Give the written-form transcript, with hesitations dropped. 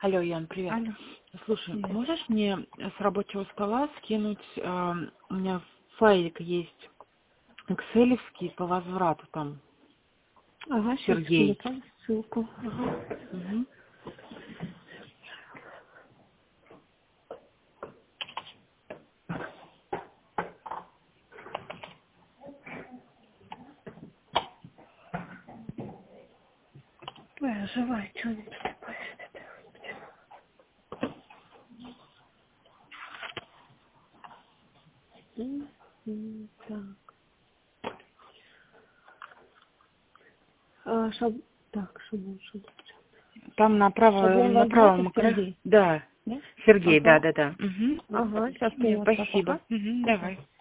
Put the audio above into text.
Алло, Ян, привет. Алло. Слушай, Привет. можешь мне с рабочего стола скинуть, у меня файлик есть, экселевский по возврату там, Ага, сейчас Сергей. скину ссылку. Ага. Мгм. Ой, оживай, что они тут такое? Так. Так, шаблон. Там Шаблон на возврата правом экране. Сергей. Да, Да? Сергей, Ага. да. Угу. Ага, сейчас Нет, принесла, спасибо. пока. Давай.